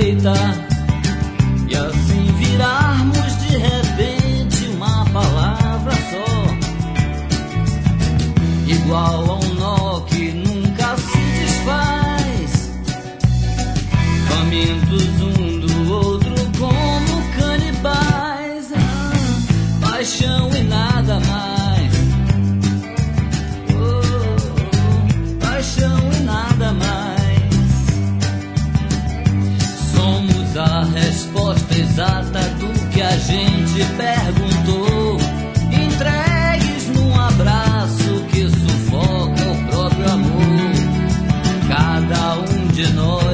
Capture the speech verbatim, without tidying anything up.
feita, e assim virarmos de repente uma palavra só, igual a um nó que nunca se desfaz, famintos um do outro como canibais. Ah, paixão e nada mais, oh, paixão e nada mais. Somos a resposta exata do que a gente perguntou, entregues num abraço que sufoca o próprio amor. Cada um de nós